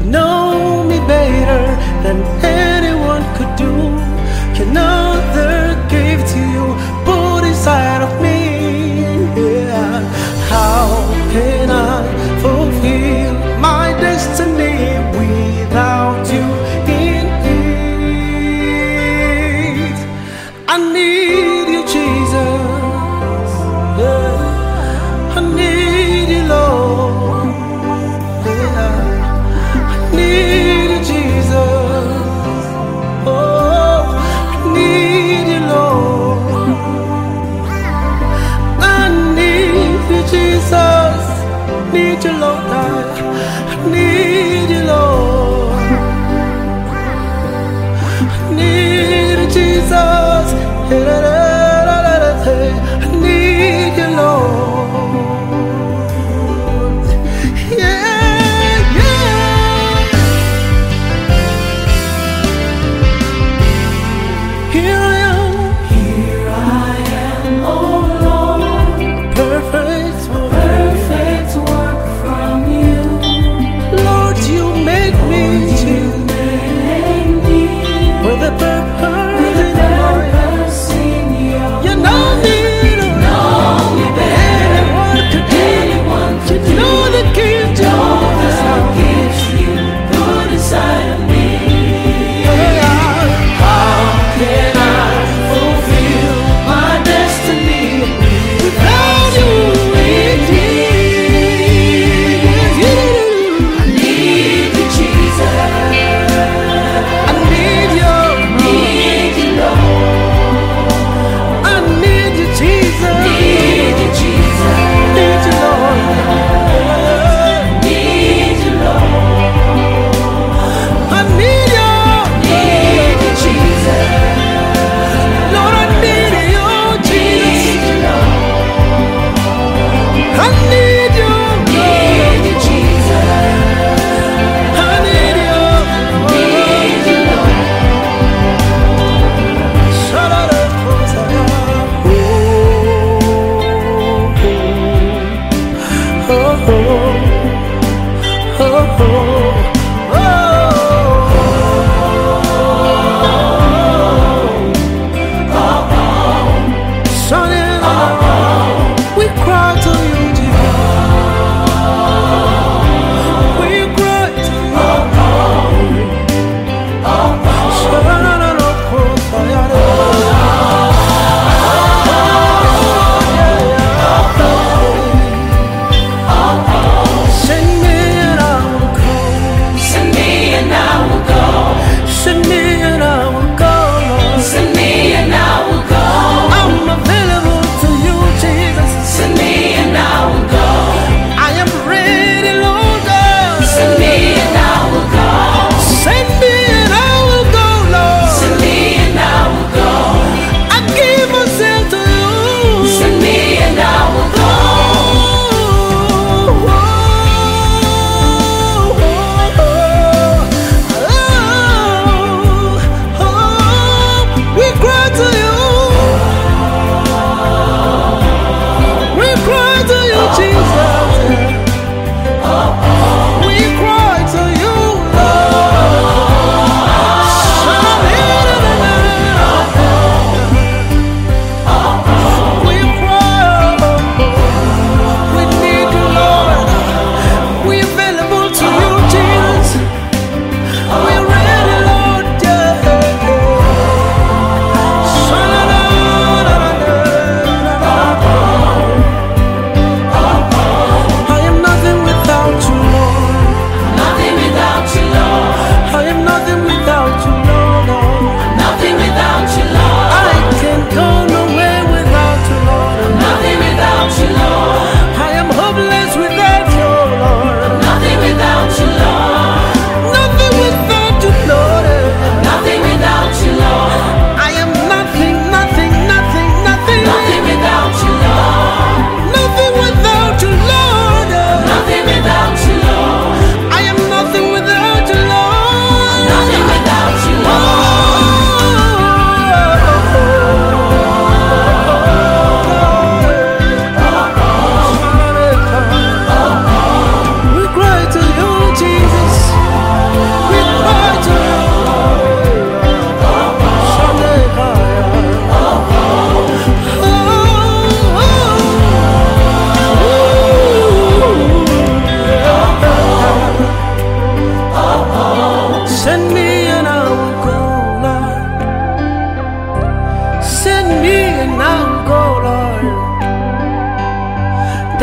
know me better than anyone could do. Another gave to you, put inside of me. Yeah. How can I fulfill my destiny without you in it? I need you, Jesus. Yeah. I need you, Lord. Yeah. I need you, Jesus. Oh, I need you, Lord. I need you, Jesus. Need you, Lord. I need you, Lord. I need you, Jesus. I need you, Lord. Yeah, yeah. Here I am. Here I am, oh Lord, Perfect. perfect work from you. Lord, you made me to You made me with a purpose with a in mind. purpose in you. You know me, Know me better anyone could do. anyone You could do. know the gift you Know put the inside. gifts you put inside of me. How can I fulfill my destiny without you in me? I need you, Jesus. I need you. Need you, Lord. I need you, Jesus. Need you, Jesus. Need you, Lord. Need you, Lord. I need you. Need you, Jesus. Lord, I need you, Jesus. Need you, Lord. I need you. Need you, Jesus. I need you. Need you, Lord. Shut up, we cry to you, Jesus. We cry to Send me and I will go. Send me and I will go. Send me and I will go, Lord. Send me and I will go. I'm available to you.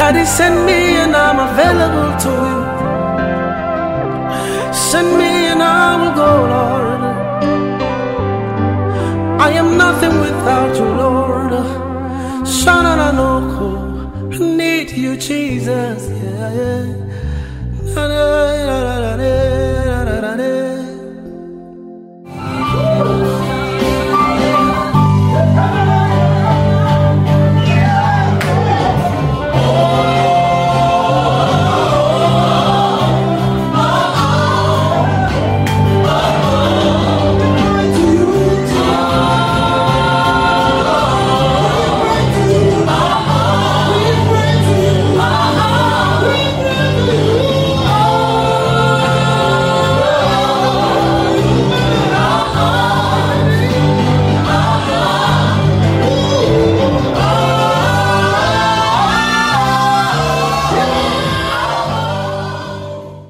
Daddy, send me and I'm available to you. Send me and I will go, Lord. I am nothing without you, Lord. Shananoko, I need you, Jesus. Yeah, yeah.